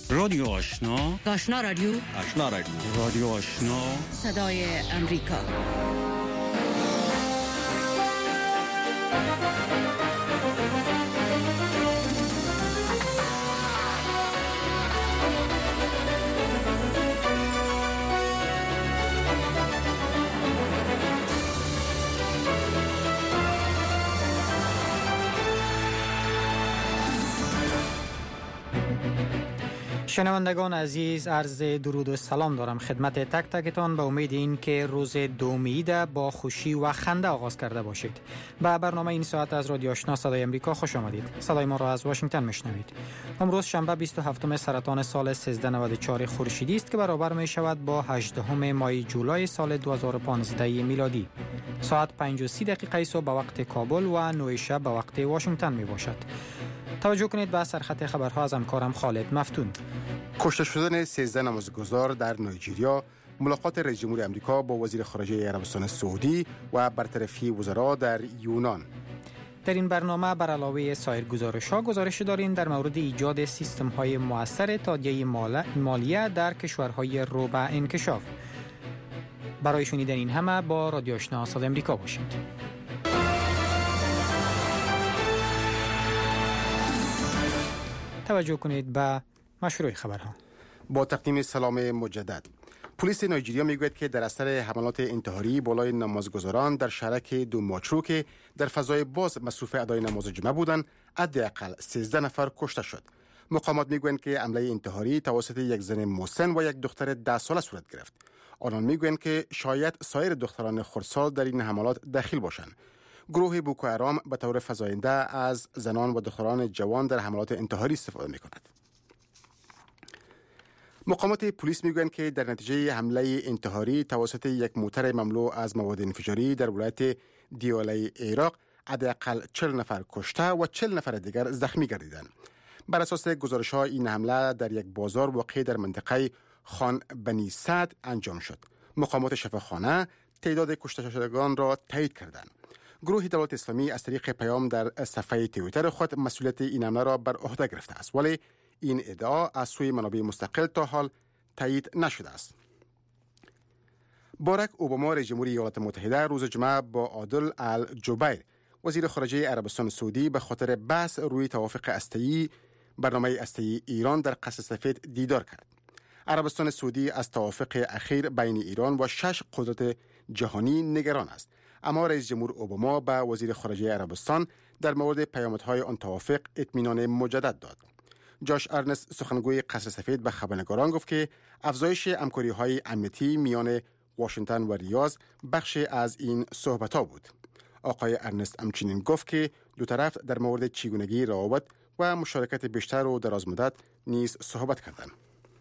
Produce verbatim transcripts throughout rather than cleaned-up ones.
رادیو آشنا، آشنا رادیو آشنا رادیو رادیو آشنا، صدای امریکا. شنوندگان عزیز، عرض درود و سلام دارم خدمت تک تکتان به امید این که روز دومیده با خوشی و خنده آغاز کرده باشید. به برنامه این ساعت از رادیو آشنا صدای امریکا خوش آمدید. صدای ما را از واشنگتن میشنوید. امروز شنبه بیست و هفتم سرطان سال سیزده نود و چهار خورشیدی است که برابر می شود با هجدهم ماه جولای سال دو هزار و پانزده میلادی. ساعت پنج و سی دقیقه صبح به وقت کابل و نه شب به وقت واشنگتن می باشد. توجه کنید به سرخط خبرها از همکارم خالد مفتون. کشته شدن سیزده نمازگزار در نایجریا، ملاقات رئیس جمهور آمریکا با وزیر خارجه عربستان سعودی و برطرفی وزرا در یونان. در این برنامه بر علاوه سایر گزارش‌ها گزارش داریم در مورد ایجاد سیستم‌های مؤثر تادیه مالیه در کشورهای رو به انکشاف. برای شنیدن این همه با رادیو آشنا صدای امریکا باشید. توجه کنید به مشروع خبرها. با تقدیم سلام مجدد. پلیس نایجریا میگوید که در اثر حملات انتحاری بالای نمازگزاران در شهرک دوماچرو که در فضای باز مصروف ادای نماز جمعه بودند، حداقل سیزده نفر کشته شد. مقامات میگویند که حمله انتحاری توسط یک زن مسن و یک دختر ده ساله صورت گرفت. آنان میگویند که شاید سایر دختران خردسال در این حملات دخیل باشند. گروه بوکو حرام به طور فزاینده از زنان و دختران جوان در حملات انتحاری استفاده می‌کند. مقامات پلیس میگویند که در نتیجه حمله انتحاری توسط یک موتر مملو از مواد انفجاری در ولایت دیاله عراق، حداقل چهل نفر کشته و چهل نفر دیگر زخمی گردیدند. بر اساس گزارش‌ها این حمله در یک بازار واقع در منطقه خان بنی سعد انجام شد. مقامات شفاخانه تعداد کشته شدگان را تایید کردند. گروه دولت اسلامی از طریق پیام در صفحه توییتر خود مسئولیت این حمله را بر عهده گرفته است، ولی این ادعا از سوی منابع مستقل تا حال تایید نشده است. باراک اوباما رئیس جمهور ایالات متحده روز جمعه با عادل الجبیر وزیر خارجه عربستان سعودی به خاطر بحث روی توافق هسته‌ای برنامه هسته‌ای ایران در قصر سفید دیدار کرد. عربستان سعودی از توافق اخیر بین ایران و شش قدرت جهانی نگران است، اما رئیس جمهور اوباما به وزیر خارجه عربستان در مورد پیامدهای آن توافق اطمینان مجدد داد. جاش ارنست سخنگوی قصر سفید به خبرنگاران گفت که افزایش همکاری‌های امنیتی میان واشنگتن و ریاض بخش از این صحبت‌ها بود. آقای ارنست همچنین گفت که دو طرف در مورد چگونگی روابط و مشارکت بیشتر و درازمدت نیز صحبت کردند.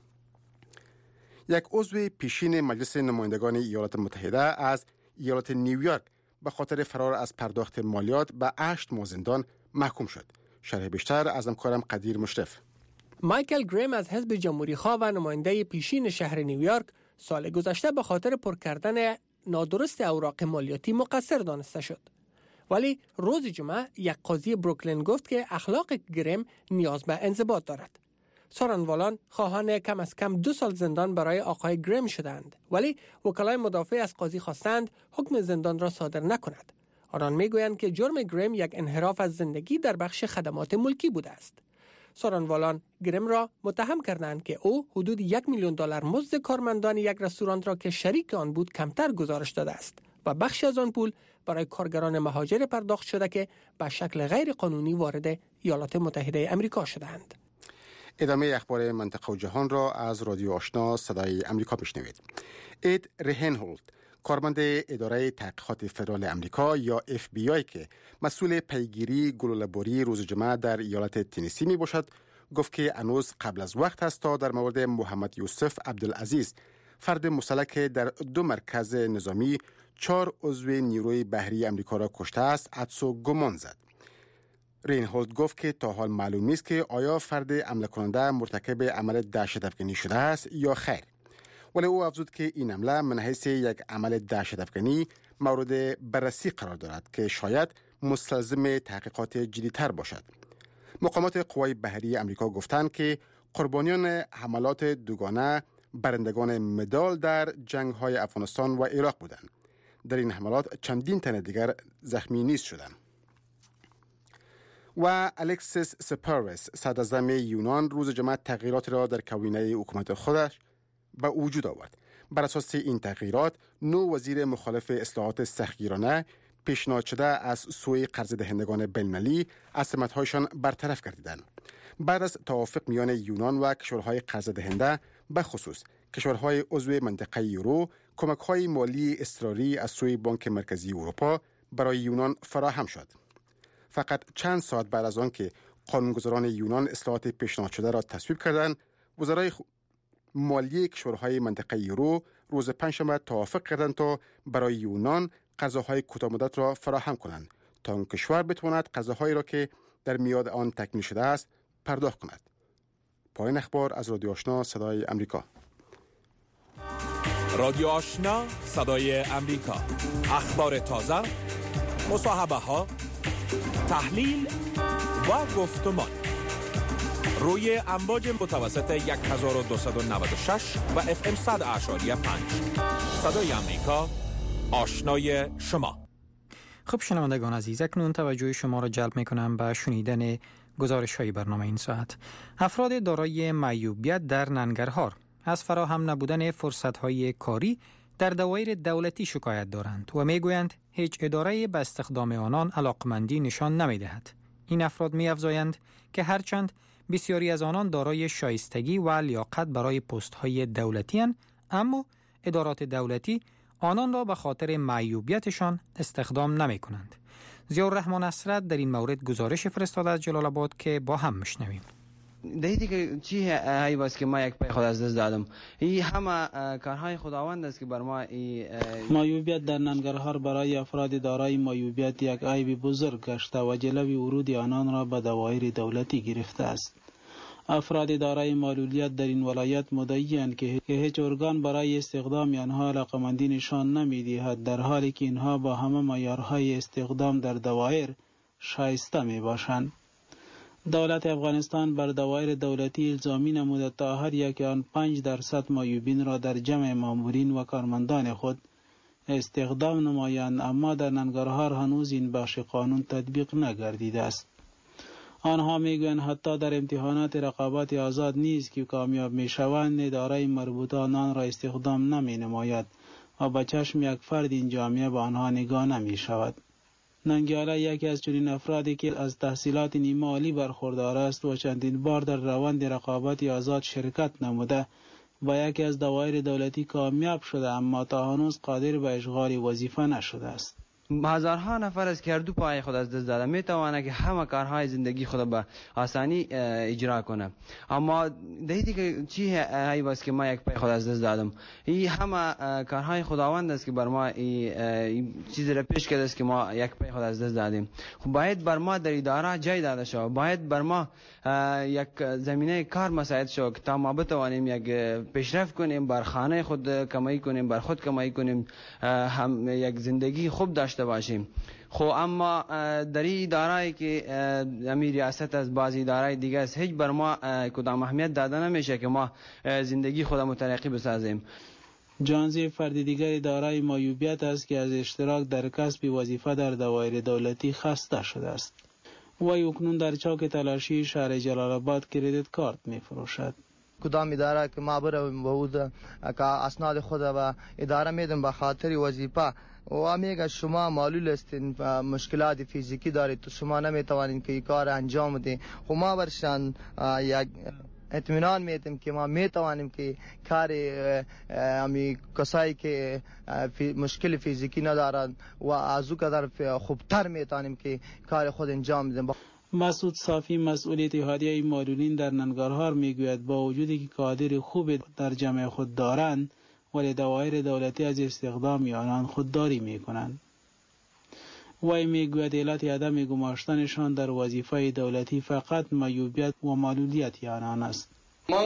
یک عضو پیشین مجلس نمایندگان ایالات متحده از ایالت نیویورک به خاطر فرار از پرداخت مالیات به هشت ماه زندان محکوم شد. شرح بیشتر از همکارم قدیر مشرف. مایکل گریم از حزب جمهوری‌خواه و نماینده پیشین شهر نیویورک سال گذشته به خاطر پر کردن نادرست اوراق مالیاتی مقصر دانسته شد. ولی روز جمعه یک قاضی بروکلین گفت که اخلاق گریم نیاز به انضباط دارد. سارنوالان خواهان کم از کم دو سال زندان برای آقای گریم شدند، ولی وکلای مدافع از قاضی خواستند حکم زندان را صادر نکند. آنان میگویند که جرم گریم یک انحراف از زندگی در بخش خدمات ملکی بوده است. سارنوالان گریم را متهم کردند که او حدود یک میلیون دلار مزد کارمندان یک رستوران را که شریک آن بود کمتر گزارش داده است و بخشی از آن پول برای کارگران مهاجر پرداخت شده که به شکل غیر قانونی وارد ایالات متحده آمریکا شدند. ادامه اخبار منطقه و جهان را از رادیو آشنا صدای امریکا میشنوید. اید ریهنهولد، کارمند اداره تحقیقات فدرال امریکا یا اف بی آی که مسئول پیگیری گلوله‌باری روز جمعه در ایالت تنسی می باشد، گفت که هنوز قبل از وقت است تا در مورد محمد یوسف عبدالعزیز، فرد مسلح که در دو مرکز نظامی چهار عضو نیروی بحری امریکا را کشته است، حدس و گمان زد. رینهولد گفت که تا حال معلوم نیست که آیا فرد حمله کننده مرتکب عمل دهشت‌افکنی شده است یا خیر. ولی او افزود که این حمله من حیث یک عمل دهشت‌افکنی مورد بررسی قرار دارد که شاید مستلزم تحقیقات جدی‌تر باشد. مقامات قوای بحری امریکا گفتند که قربانیان حملات دوگانه برندگان مدال در جنگ‌های افغانستان و عراق بودند. در این حملات چندین تن دیگر زخمی نیز شدند. و الکسیس سپارس صدراعظم یونان روز جمعه تغییرات را در کابینه حکومت خودش به وجود آورد. بر اساس این تغییرات نو وزیر مخالف اصلاحات سختگیرانه پیشنهاد شده از سوی قرض دهندگان بین‌المللی از سمت‌هایشان برطرف گردیدند. بعد از توافق میان یونان و کشورهای قرض دهنده به خصوص کشورهای عضو منطقه یورو، کمک‌های مالی اضطراری از سوی بانک مرکزی اروپا برای یونان فراهم شد. فقط چند ساعت بعد از آن که قانونگذاران یونان اصلاحات پیشنهاد شده را تصویب کردند، وزرای مالی کشورهای منطقه یورو روز پنجشنبه توافق کردند تا برای یونان قرضهای کوتاه‌مدت را فراهم کنند تا اون کشور بتواند قرضهایی را که در میاد آن تکمیل شده است پرداخت کند. پایان اخبار از رادیو آشنا صدای امریکا. رادیو آشنا صدای امریکا، اخبار تازه، مصاحبه ها، تحلیل و گفتمان روی امواج متوسط هزار و دویست و نود و شش و اف ام صد اعشاری پنج. صدای امریکا، آشنای شما. خب شنوندگان عزیز، اکنون توجه شما را جلب می‌کنم به شنیدن گزارش‌های برنامه این ساعت. افراد دارای معیوبیت در ننگرهار از فراهم نبودن فرصت‌های کاری در دوایر دولتی شکایت دارند و میگویند هیچ اداره‌ای به استخدام آنان علاقمندی نشان نمی‌دهد. این افراد می‌افزایند که هرچند بسیاری از آنان دارای شایستگی و لیاقت برای پست‌های دولتی اند، اما ادارات دولتی آنان را به خاطر معیوبیتشان استخدام نمی‌کنند. ضیاءالرحمن اسرت در این مورد گزارش فرستاده از جلال آباد که با هم میشنویم. دیدی که چی هایی باست که ما یک پای خود از دست دادم. این همه کارهای خداوند است که بر ما معیوبیت در ننگرهار برای افراد دارای معیوبیت یک عیب بزرگ گشته و جلوی ورود آنان را به دوایر دولتی گرفته است. افراد دارای معلولیت در این ولایت مدعی‌اند که هیچ ارگان برای استخدام آنها علاقمندی نشان نمی‌دهد، در حالی که اینها با همه معیارهای استخدام در دوایر شایسته می‌باشند. دولت افغانستان بر دوایر دولتی الزامی نموده تا هر یک آن پنج درصد معیوبین را در جمع مامورین و کارمندان خود استخدام نمایند، اما در ننگرهار هنوز این بخش قانون تطبیق نگردیده است. آنها میگویند حتی در امتحانات رقابت آزاد نیز که کامیاب میشوند اداره مربوطه آنان را استخدام نمی نماید و به چشم یک فرد این جامعه به آنها نگاه نمی شود. ننگیاله یکی از چنین افرادی که از تحصیلات نیمه عالی برخوردار است و چندین بار در روند رقابت آزاد شرکت نموده با یکی از دوایر دولتی کامیاب شده، اما تا هنوز قادر به اشغال وظیفه نشده است. هزارها نفر از کردو پای خود از دست داده میتواند که همه کارهای زندگی خود به آسانی اجرا کنه، اما دیدی که چی هایی باست که ما یک پای خود از دست دادم. این همه کارهای خداوند است که بر ما این چیزی را پیش کرده است که ما یک پای خود از دست دادیم. خب باید بر ما در اداره جای داده شود، باید بر ما یک زمینه کار مساعد شود که تا ما بتوانیم یک پیشرفت کنیم، بر خانه خود کمایی کنیم، بر خود کمایی کنیم، هم یک زندگی خوب داشته باشیم. خو اما در این اداره که امیر ریاست از بعضی اداره دیگه است، هیچ بر ما کدام اهمیت داده نمیشه که ما زندگی خود مترقی بسازیم. جانزی فرد دیگر اداره معیوبیت است که از اشتراک در کسب وظیفه در دوایر دولتی خسته شده است و اکنون در چوک تلاشی شهر جلال آباد کردیت کارت می فروشد. کدام اداره که ما برم بود که اسناد خود و اداره میدم به خاطر وظیفه و میگه شما معلول هستین مشکلات فیزیکی دارید تو شما نمیتوانید که این کار انجام بدید. خب ما برشان یک اطمینان میدیم که ما میتوانیم که کار امی کسایی که مشکل فیزیکی ندارند و از او قدر خوبتر میتوانیم که کار خود انجام بدیم. مسعود صافی مسئول اتحادیه معلولین در ننگرهار میگوید با وجودی که کادر خوب در جمع خود دارند ولی دوایر دولتی از استخدام آنان خودداری میکنند. وی میگوید علت عدم گماشتنشان در وظیفه دولتی فقط معیوبیت و معلولیت آنان است. من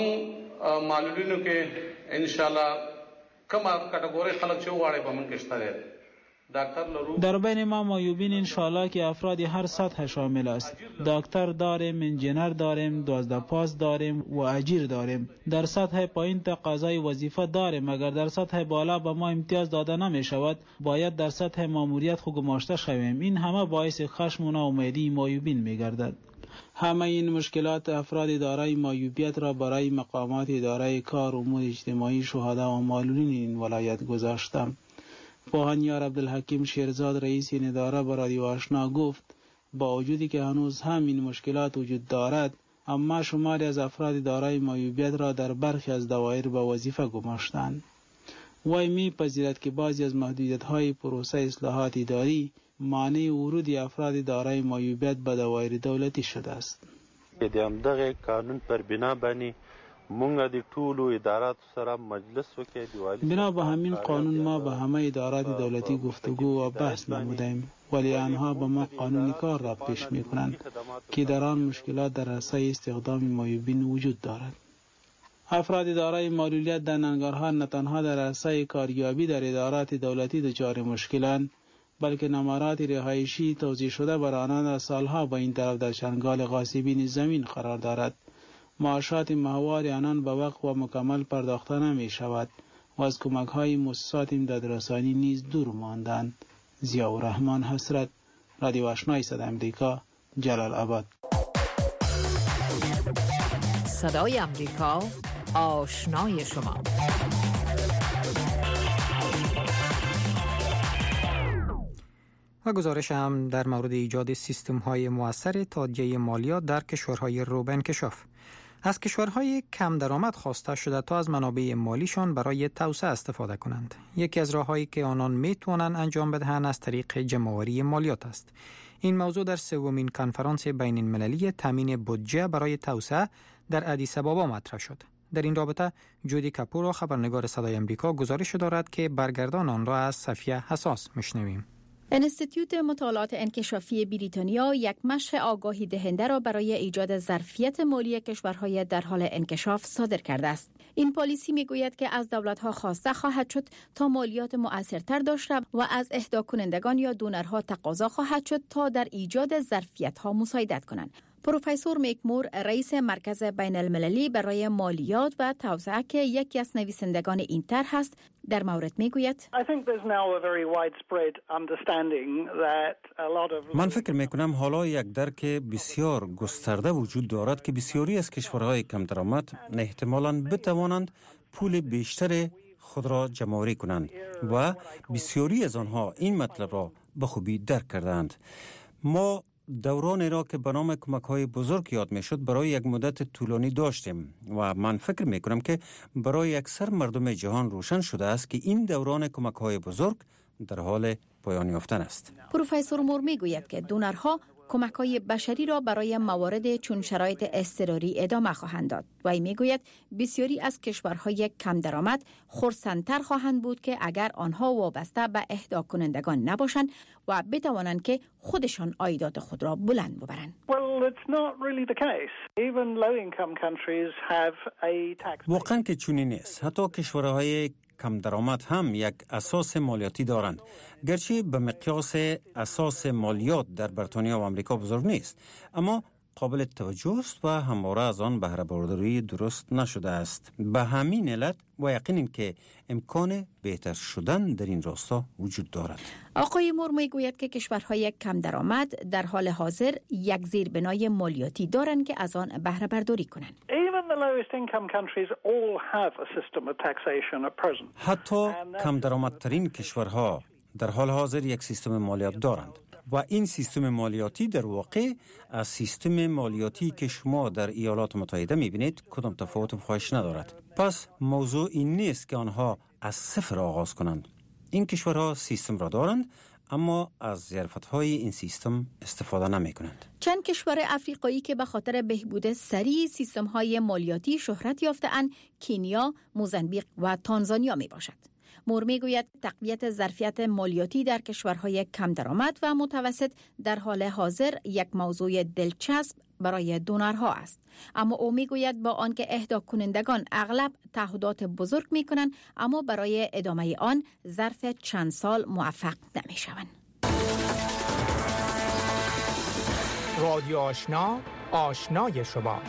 معلولینو که انشاءالله کما کټګوري خلک چې واړې به من کې شته در بین ما معیوبین انشالله که افرادی هر سطح شامل است. دکتر داریم، انجینر داریم، دوازده پاس داریم و اجیر داریم. در سطح پایین تقاضای وظیفه داریم. اگر در سطح بالا به ما امتیاز داده نمی شود، باید در سطح ماموریت خود گماشته شویم. این همه باعث خشم و ناامیدی معیوبین می گردد. همه این مشکلات افراد دارای معیوبیت را برای مقامات اداره کار، امور اجتماعی، شهدا و معلولین این ولایت گذاشتم. پوهانیار عبدالحکیم شیرزاد رئیس این اداره به رادیو آشنا گفت با وجودی که هنوز همین مشکلات وجود دارد، اما شماری از افراد دارای معیوبیت را در برخی از دوایر به وظیفه گماشتند. وی می‌پذیرد که بعضی از محدودیت‌های پروسه اصلاحات اداری مانع ورود افراد دارای معیوبیت به دوایر دولتی شده است. د همدغه قانون پر بنا باندې مونږ د ټولو ادارات سره مجلس وکړ. بنا به همین قانون ما به همه ادارات دولتی گفتگو و بحث نمودیم، ولی آنها به ما قانون کار را پیش می‌کنند که در آن مشکلات در رسای استخدام معیوبین وجود دارد. افراد دارای معلولیت در ننگرهار نه تنها در رسای کاریابی در ادارات دولتی دچار مشکلند، بلکه نمرات رهایشی توزیع شده بر آنان در سالها به این طرف در چنگال غاصبین زمین قرار دارد. معاشات ماهوار آنان به وقت و مکمل پرداخته نمی شود و از کمک های مؤسسات امدادرسانی نیز دور ماندند. ضیاءالرحمن حسرت، رادیو آشنای صدای امریکا، جلال آباد. صدای امریکا، آشنای شما. و گزارش هم در مورد ایجاد سیستم های مؤثر تادیه مالیات در کشورهای رو به انکشاف. از کشورهای کم درآمد خواسته شده تا از منابع مالیشان برای توسعه استفاده کنند. یکی از راههایی که آنان میتوانند انجام بدهند از طریق جمع‌آوری مالیات است. این موضوع در سومین کنفرانس بین المللی تامین بودجه برای توسعه در آدیس آبابا مطرح شد. در این رابطه جودی کپور، خبرنگار صدای امریکا، گزارش دارد که برگردان آن را از صفیه حساس میشنویم. انستیتوت مطالعات انکشافی بریتانیا یک مشر آگاهی دهنده را برای ایجاد ظرفیت مالی کشورهای در حال انکشاف صادر کرده است. این پالیسی میگوید که از دولت‌ها خواسته خواهد شد تا مالیات مؤثرتر داشته و از اهدا کنندگان یا دونرها تقاضا خواهد شد تا در ایجاد ظرفیت‌ها مساعدت کنند. پروفسور میکمور، رئیس مرکز بین المللی برای مالیات و توسعه که یکی از نویسندگان این طرح است، در مورد میگوید من فکر میکنم حالا یک درک بسیار گسترده وجود دارد که بسیاری از کشورهای کم درآمد احتمالاً بتوانند پول بیشتر خود را جمع‌آوری کنند و بسیاری از آنها این مطلب را به خوبی درک کردند. ما دورانی را که به نام کمک‌های بزرگ یاد می‌شد برای یک مدت طولانی داشتیم و من فکر می‌کنم که برای اکثر مردم جهان روشن شده است که این دوران کمک‌های بزرگ در حال پایان یافتن است. پروفسور مور میگوید که دونرها کمک‌های بشری را برای موارد چون شرایط اضطراری ادامه خواهند داد. وی میگوید بسیاری از کشورهای کم درآمد خرسندتر خواهند بود که اگر آنها وابسته به اهدا کنندگان نباشند و بتوانند که خودشان عایدات خود را بلند ببرند. واقعا که چنین نیست. حتی کشورهای کم درآمد هم یک اساس مالیاتی دارند. گرچه به مقیاس اساس مالیات در بریتانیا و آمریکا بزرگ نیست، اما قابل توجه است و همواره از آن بهره برداری درست نشده است. به همین علت و یقین که امکان بهتر شدن در این راستا وجود دارد. آقای مور میگوید که کشورهای کم درآمد در حال حاضر یک زیربنای مالیاتی دارند که از آن بهره برداری کنند. حتی کم درآمدترین کشورها در حال حاضر یک سیستم مالیات دارند و این سیستم مالیاتی در واقع از سیستم مالیاتی که شما در ایالات متحده می‌بینید کدام تفاوت و فاحش ندارد. پس موضوع این نیست که آنها از صفر آغاز کنند. این کشورها سیستم را دارند اما از ظرفیت‌های این سیستم استفاده نمی‌کنند. چند کشور افریقایی که به خاطر بهبود سریع سیستم‌های مالیاتی شهرت یافته‌اند، کنیا، موزامبیک و تانزانیا میباشد. مور میگوید تقویت ظرفیت مالیاتی در کشورهای کم درآمد و متوسط در حال حاضر یک موضوع دلچسب برای دونرها است. اما او میگوید با آنکه اهدا کنندگان اغلب تعهدات بزرگ می کنند، اما برای ادامه آن ظرف چند سال موفق نمی شوند. رادیو آشنا، آشنای شما.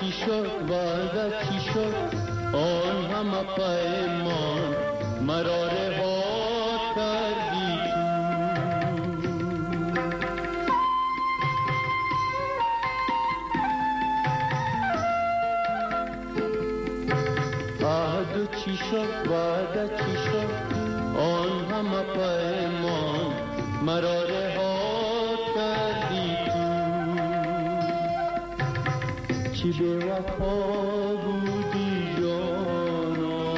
چی شد وعده چی شد آن همه پیمان مرا رها کردی تو عهد چی شد وعده چی شد آن همه پیمان مرا رها کردی تو چی به وفا بودی جانا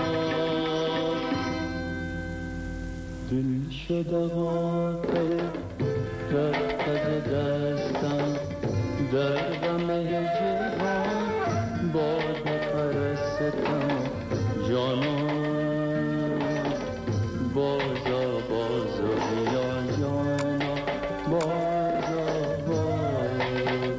دل شده غافل رفت از دستم در غم هجران باد پرستم جانا بازا بازا بیا جانا بازا بازا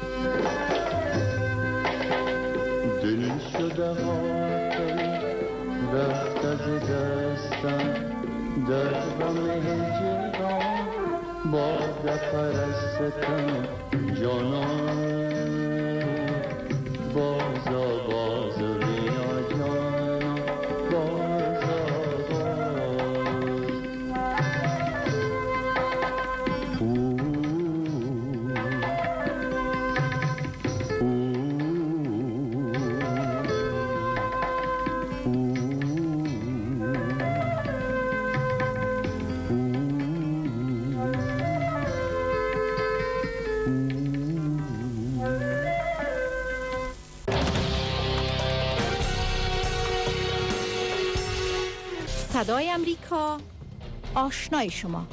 دل شده غافل رفت از دستم در غم هجران باد پرستم جانا بازا بازا بیا جانا بازا صدای امریکا، آشنای شما.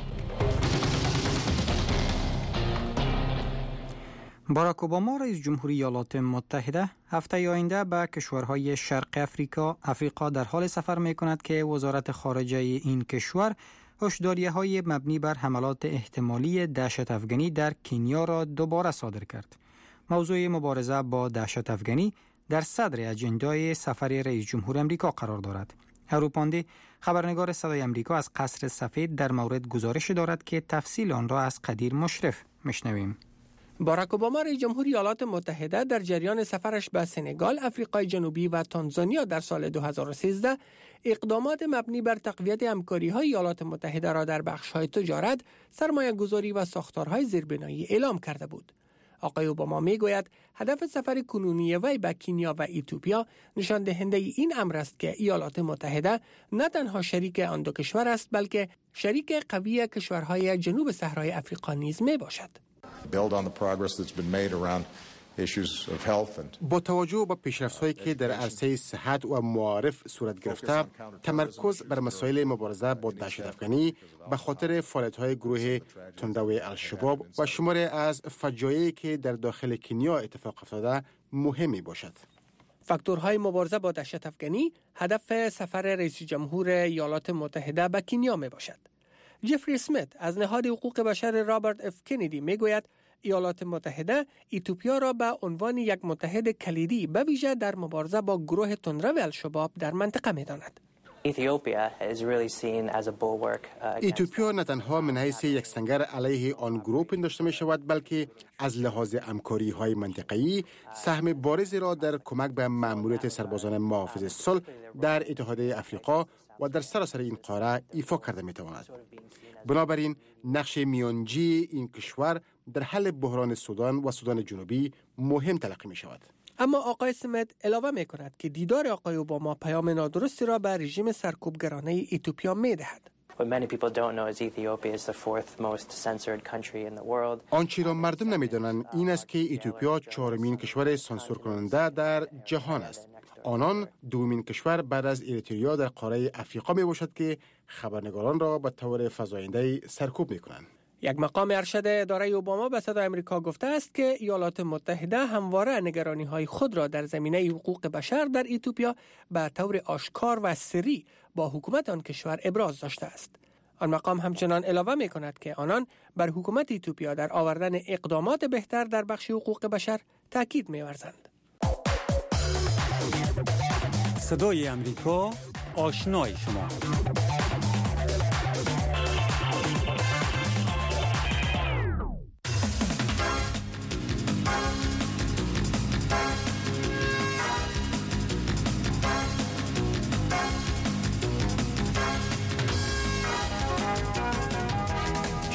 باراک اوباما رئیس جمهوری ایالات متحده هفته آینده به کشورهای شرق افریقا افریقا در حال سفر می کند که وزارت خارجه این کشور هشداریه‌های مبنی بر حملات احتمالی دهشت افغانی در کنیا را دوباره صادر کرد. موضوع مبارزه با دهشت افغانی در صدر اجندای سفر رئیس جمهور امریکا قرار دارد. هروپاندی خبرنگار صدای امریکا از قصر سفید در مورد گزارش دارد که تفصیل آن را از قدیر مشرف میشنویم. باراک اوباما رئیس جمهوری ایالات متحده در جریان سفرش به سنگال، آفریقای جنوبی و تانزانیا در سال دو هزار و سیزده اقدامات مبنی بر تقویت همکاری‌های ایالات متحده را در بخش‌های تجارت، سرمایه‌گذاری و ساختارهای زیربنایی اعلام کرده بود. آقای اوباما میگوید هدف سفر کنونی وی به کنیا و اتیوپیا نشان دهنده این امر است که ایالات متحده نه تنها شریک آن دو کشور است بلکه شریک قوی کشورهای جنوب صحرای افریقا نیز می باشد. با توجه به پیشرفت‌هایی که در عرصه صحت و معارف صورت گرفته، تمرکز بر مسائل مبارزه با دهشت افغانی به خاطر فعالیت‌های گروه تندوی الشباب و شماری از فجایعی که در داخل کنیا اتفاق افتاده مهم می‌باشد. فاکتورهای مبارزه با دهشت افغانی هدف سفر رئیس جمهور ایالات متحده به کنیا میباشد. جفری اسمیت از نهاد حقوق بشر رابرت اف کندی میگوید ایالات متحده اتیوپیا را به عنوان یک متحد کلیدی به ویژه در مبارزه با گروه تندرو الشباب در منطقه می‌داند. اتیوپیا نه تنها من حیث یک سنگر علیه آن گروه پنداشته می شود بلکه از لحاظ همکاری های منطقه‌ای سهم بارزی را در کمک به مأموریت سربازان محافظ صلح در اتحادیه افریقا و در سراسر این قاره ایفا کرده می تواند. بنابراین نقش میانجی این کشور در حل بحران سودان و سودان جنوبی مهم تلقی می شود. اما آقای سمیت علاوه می کند که دیدار آقای اوباما پیام نادرستی را به رژیم سرکوبگرانه اتیوپیا می دهد. آنچه را مردم نمی‌دانند این است که اتیوپیا چهارمین کشور سانسور کننده در جهان است. آنان دومین کشور بعد از اریتریا در قاره افریقا می باشد که خبرنگاران را به طور فزاینده سرکوب می کنند. یک مقام ارشد اداره اوباما به صدای آمریکا گفته است که ایالات متحده همواره نگرانی‌های خود را در زمینه حقوق بشر در اتیوپیا به طور آشکار و سری با حکومت آن کشور ابراز داشته است. آن مقام همچنان علاوه می کند که آنان بر حکومت اتیوپیا در آوردن اقدامات بهتر در بخش حقوق بشر تاکید می ورزند. صدای امریکا، آشنای شما.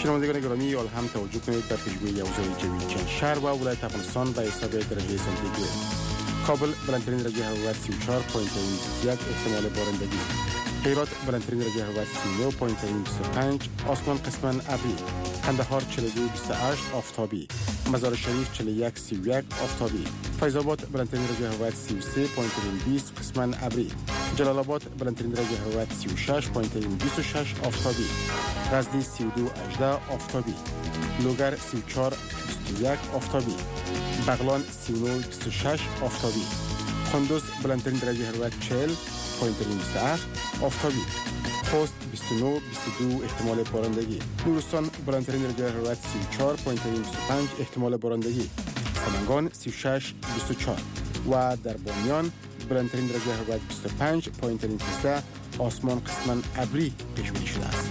شنوندگان گرامی، آل هم توجه کنید به پیشگویی اوضاع جوی چند شهر و ولایت افغانستان به حساب درجه سانتیگراد. کابل بلندترین درجه حرارت سی و چهار ممیز یک احتمال بارندگی. هرات بلندترین درجه حرارت سی و نه ممیز بیست و پنج، آسمان قسما ابری. قندهار چهل و دو ممیز بیست و هشت آفتابی. مزار شریف چهل و یک ممیز سی و یک آفتابی. فیض آباد بلندترین درجه حرارت سی و سه ممیز بیست قسما ابری. جلال آباد بلندترین درجه حرارت سی و شش ممیز بیست و شش آفتابی. غزنی سی و دو ممیز هجده آفتابی. لوگر سی و چهار ممیز بیست و یک آفتابی. بغلان سی و نه ممیز بیست و شش آفتابی. کندوز بلندترین درجه حرارت چهل ممیز بیست و هفت آفتابی. خوست بیست و نه ممیز بیست و دو احتمال بارندگی. نورستان بلندترین درجه حرارت سی و چهار ممیز بیست و پنج احتمال بارندگی. سمنگان سی و شش ممیز بیست و چهار و در بامیان بلندترین درجه حرارت بیست و پنج ممیز سیزده، آسمان قسما ابری پیش بینی شده است.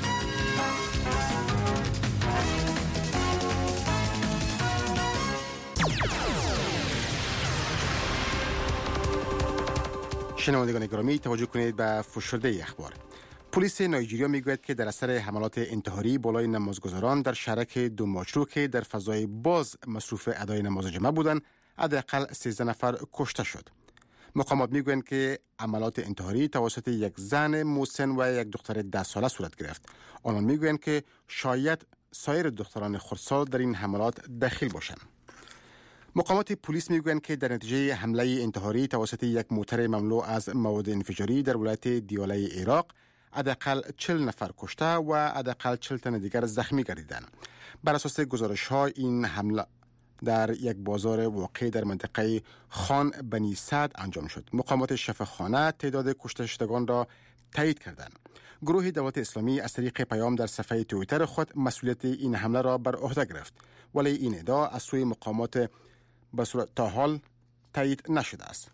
شنوندگان گرامی، توجه کنید به فشرده اخبار. پلیس نایجریا میگوید که در اثر حملات انتحاری بالای نمازگزاران در شهرک دوماچرو که در فضای باز مصروف ادای نماز جمعه بودند، حداقل سیزده نفر کشته شد. مقامات میگویند که عملات انتحاری توسط یک زن مسن و یک دختر ده ساله صورت گرفت. آنان میگویند که شاید سایر دختران خردسال در این حملات دخیل باشند. مقامات پلیس میگویند که در نتیجه حمله انتحاری توسط یک موتر مملو از مواد انفجاری در ولایت دیاله عراق، حداقل چهل نفر کشته و حداقل چهل تن دیگر زخمی گردیدند. بر اساس گزارش ها این حمله در یک بازار واقع در منطقه خان بنی سعد انجام شد. مقامات شفاخانه تعداد کشته شدگان را تایید کردند. گروه دولت اسلامی از طریق پیام در صفحه توییتر خود مسئولیت این حمله را بر عهده گرفت، ولی این ادعا از سوی مقامات به صورت تا حال تایید نشده است.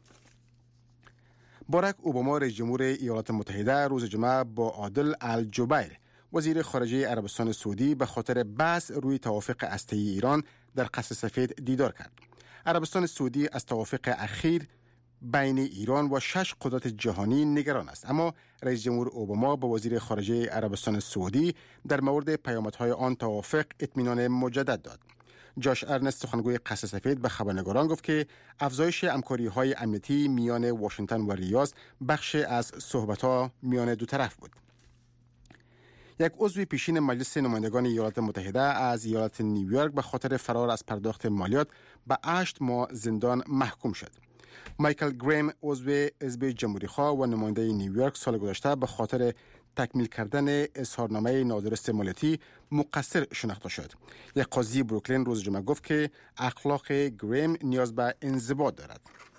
باراک اوباما رئیس جمهور ایالات متحده روز جمعه با عادل الجبیر وزیر خارجه عربستان سعودی به خاطر بحث روی توافق هسته‌ای ایران در قصر سفید دیدار کرد. عربستان سعودی از توافق اخیر بین ایران و شش قدرت جهانی نگران است، اما رئیس جمهور اوباما با وزیر خارجه عربستان سعودی در مورد پیامدهای آن توافق اطمینان مجدد داد. جاش ارنست، سخنگوی قصر سفید، به خبرنگاران گفت که افزایش همکاری‌های امنیتی میان واشنگتن و ریاض بخش از صحبت‌ها میان دو طرف بود. یک عضو پیشین مجلس نمایندگان ایالات متحده از ایالت نیویورک به خاطر فرار از پرداخت مالیات به هشت ماه زندان محکوم شد. مایکل گریم، عضو حزب جمهوری‌خواه و نماینده نیویورک، سال گذشته به خاطر تکمیل کردن اظهارنامه نادرست مالیاتی مقصر شناخته شد. یک قاضی بروکلین روز جمعه گفت که اخلاق گریم نیاز به انضباط دارد.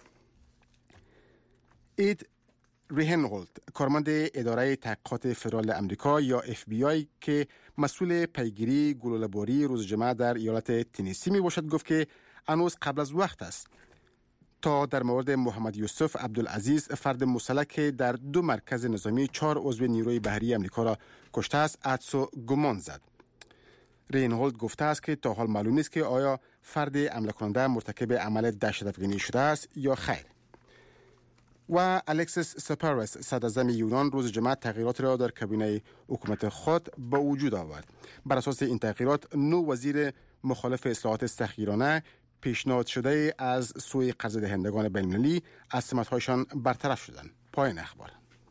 اید ریهنولد، کارمند اداره تحقیقات فدرال امریکا یا اف بی آی که مسئول پیگیری گلوله‌باری روز جمعه در ایالت تنسی می باشد، گفت که هنوز قبل از وقت است تا در مورد محمد یوسف عبدالعزیز، فرد مسلح که در دو مرکز نظامی چهار عضو نیروی بحری امریکا را کشته است، حدس و گمان زد. رینهولد گفته است که تا حال معلوم نیست که آیا فرد حمله کننده مرتکب عمل دهشت‌افکنی شده است یا خیر. و الکسیس سپارس، صدراعظم یونان، روز جمعه تغییرات را در کابینه حکومت خود به وجود آورد. بر اساس این تغییرات، نو وزیر مخالف اصلاحات سختگیرانه پیشنهاد شده از سوی قرض دهندگان بین‌المللی از سمت‌هایشان برطرف شدند. پایان اخبار.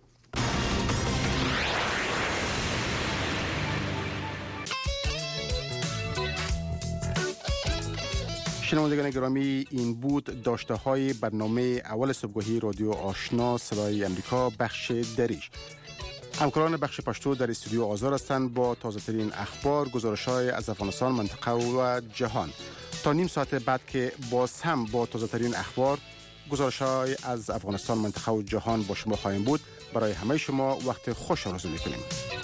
شنوندگان گرامی، این بود داشته های برنامه اول صبحگاهی رادیو آشنا صدای امریکا بخش دریج. همکاران بخش پشتو در استودیو آزار هستند با تازه ترین اخبار، گزارش های از افغانستان، منطقه و جهان. تا نیم ساعت بعد که باز هم با تازه ترین اخبار، گزارش های از افغانستان، منطقه و جهان با شما خواهیم بود. برای همه شما وقت خوش آرزو می‌کنیم.